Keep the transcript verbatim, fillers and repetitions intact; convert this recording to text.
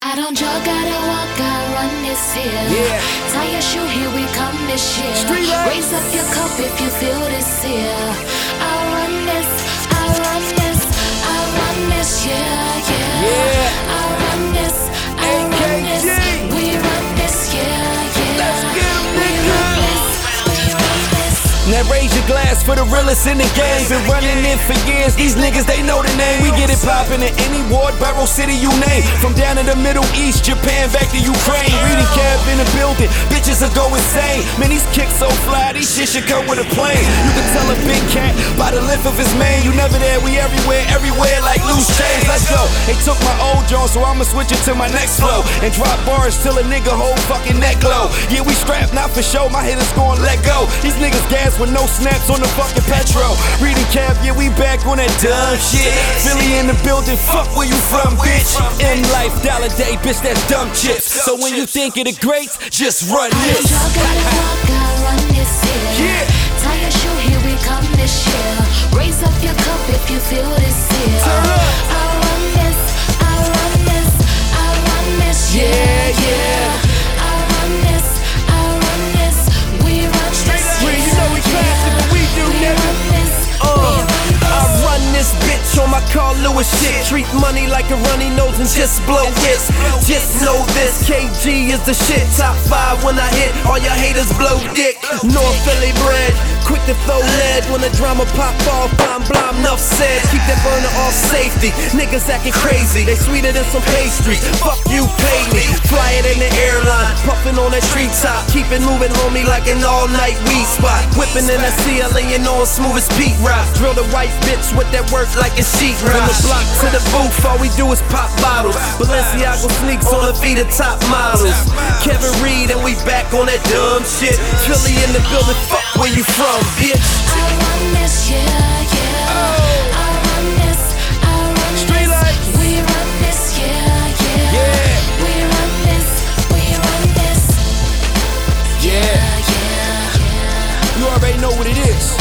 I don't jog, I don't walk, I run this year. Yeah. Tie your shoe, here we come this year. Street lights. Raise up your cup if you feel this year. I run this, I run this, I run this year, yeah. Yeah. I run this, I run this, we run this year, yeah. Let's get 'em, we nigga. run this, we run this. Now raise your glass for the realest in the game. Been running in for years, these niggas they know the name. We get it poppin' in any ward, borough, city you name. From down in the Middle East, Japan, back to Ukraine. Reading cab in the building, bitches will go insane. Man, these kicks so fly, these shit should come with a plane. You can tell a big cat by the length of his mane. You never there, we everywhere, everywhere like loose chains. Let's go. They took my old Jones, so I'ma switch it to my next flow. And drop bars till a nigga whole fucking neck glow. Yeah, we strapped, not for show, my hitters gon' let go. These niggas gas with no snaps on the fucking petrol. Reading cab, yeah, we back on that dumb shit. Philly in the building, fuck where you from, bitch. In life, dollar day, bitch, that's dumb chips. So when you think of the greats, just run I this. don't jog, I don't walk, I run this year. Yeah. Tie your shoe, here we come this year. Raise up your cup if you feel this year. Turn up. I run this, I run this, I run this Yeah, year, yeah. I run this, I run this, we run this Well, year, you know we classic, what we do, we nigga. run this, we Uh, run this. I run this bitch on my Carl Lewis shit. Treat money like a runny nose and just blow it. Just know this, K G is the shit. Top five when I hit, all your haters blow dick. North Philly bred, quick to throw lead. When the drama pop off, blah blah, enough said. Keep that burner off safety, niggas acting crazy. They sweeter than some pastry, fuck you, pay me. Fly it in the airline, puffin' on that treetop. Keep it moving, homie, like an all-night weed spot. Whipping in the C L A, you know I'm smooth as Pete Rock. Drill the white bitch with that work like a sheet rock. From the block to the booth, all we do is pop bottles. Balenciaga sneaks on the feet of top models. Kevin Reed and we back on that dumb shit. Philly in the building, fuck where you from, bitch. I run this year, yeah. I run this, I run Street this, lights. we run this year, yeah. Yeah. We run this, we run this, Yeah. yeah, yeah. You already know what it is.